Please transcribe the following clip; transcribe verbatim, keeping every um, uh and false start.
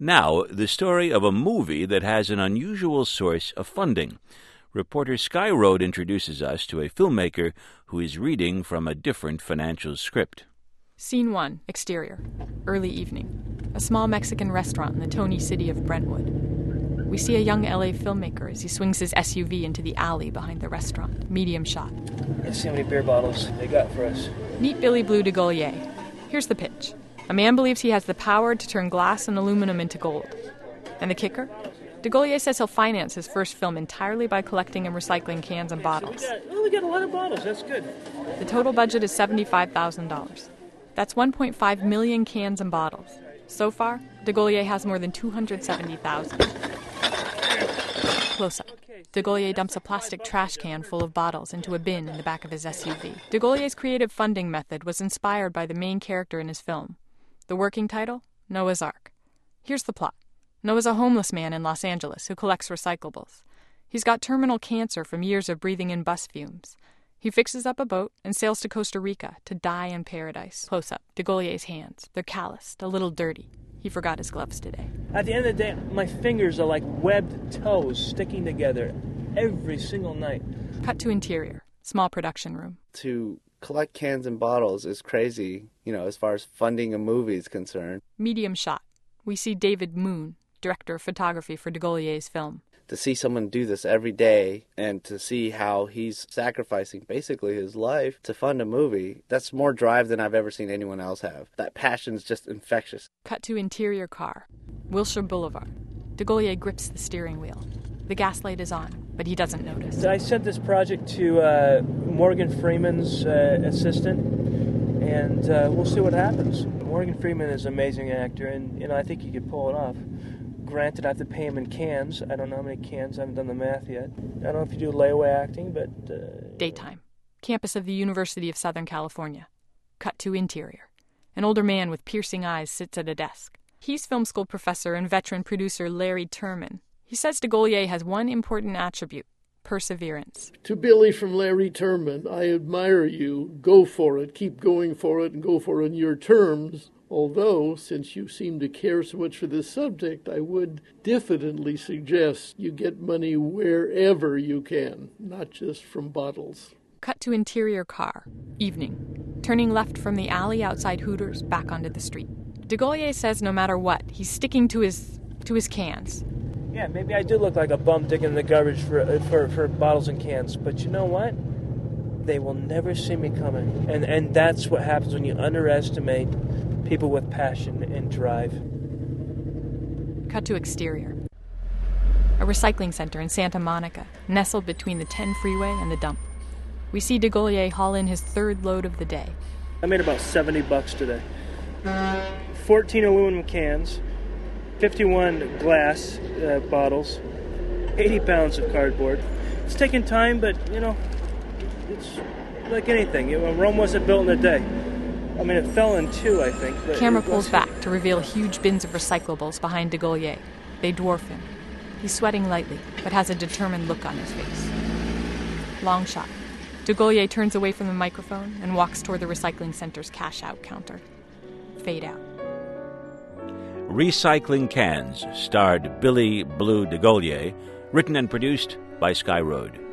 Now, the story of a movie that has an unusual source of funding. Reporter Sky Road introduces us to a filmmaker who is reading from a different financial script. Scene one, exterior. Early evening. A small Mexican restaurant in the Tony city of Brentwood. We see a young L A filmmaker as he swings his S U V into the alley behind the restaurant. Medium shot. Let's see how many beer bottles they got for us. Meet Billy Blue DeGaulier. Here's the pitch. A man believes he has the power to turn glass and aluminum into gold. And the kicker? DeGaulier says he'll finance his first film entirely by collecting and recycling cans and bottles. So we, got, oh, we got a lot of bottles. That's good. The total budget is seventy-five thousand dollars. That's one point five million cans and bottles. So far, DeGaulier has more than two hundred seventy thousand. Close up. DeGaulier dumps a plastic trash can full of bottles into a bin in the back of his S U V. DeGaulier's creative funding method was inspired by the main character in his film. The working title? Noah's Ark. Here's the plot. Noah's a homeless man in Los Angeles who collects recyclables. He's got terminal cancer from years of breathing in bus fumes. He fixes up a boat and sails to Costa Rica to die in paradise. Close up. DeGaulier's hands. They're calloused, a little dirty. He forgot his gloves today. At the end of the day, my fingers are like webbed toes sticking together every single night. Cut to interior. Small production room. To collect cans and bottles is crazy, you know, as far as funding a movie is concerned. Medium shot. We see David Moon, director of photography for DeGaulier's film. To see someone do this every day and to see how he's sacrificing basically his life to fund a movie, that's more drive than I've ever seen anyone else have. That passion's just infectious. Cut to interior car. Wilshire Boulevard. DeGaulier grips the steering wheel. The gas light is on, but he doesn't notice. I sent this project to uh, Morgan Freeman's uh, assistant, and uh, we'll see what happens. Morgan Freeman is an amazing actor, and you know I think he could pull it off. Granted, I have to pay him in cans. I don't know how many cans. I haven't done the math yet. I don't know if you do layaway acting, but... Uh... Daytime. Campus of the University of Southern California. Cut to interior. An older man with piercing eyes sits at a desk. He's film school professor and veteran producer Larry Terman. He says DeGaulier has one important attribute, perseverance. To Billy from Larry Terman, I admire you. Go for it. Keep going for it and go for it on your terms. Although, since you seem to care so much for this subject, I would diffidently suggest you get money wherever you can, not just from bottles. Cut to interior car. Evening. Turning left from the alley outside Hooters back onto the street. DeGaulier says no matter what, he's sticking to his to his cans. Yeah, maybe I do look like a bum digging in the garbage for for, for bottles and cans, but you know what? They will never see me coming. And, and that's what happens when you underestimate people with passion and drive. Cut to exterior. A recycling center in Santa Monica, nestled between the ten freeway and the dump. We see DeGaulier haul in his third load of the day. I made about seventy bucks today. fourteen aluminum cans, fifty-one glass uh, bottles, eighty pounds of cardboard. It's taking time, but, you know, it's like anything. You know, Rome wasn't built in a day. I mean, it fell in two, I think. But Camera pulls back to reveal huge bins of recyclables behind DeGaulier. They dwarf him. He's sweating lightly, but has a determined look on his face. Long shot. DeGaulier turns away from the microphone and walks toward the recycling center's cash-out counter. Fade out. Recycling Cans starred Billy Blue DeGaulier, written and produced by Sky Road.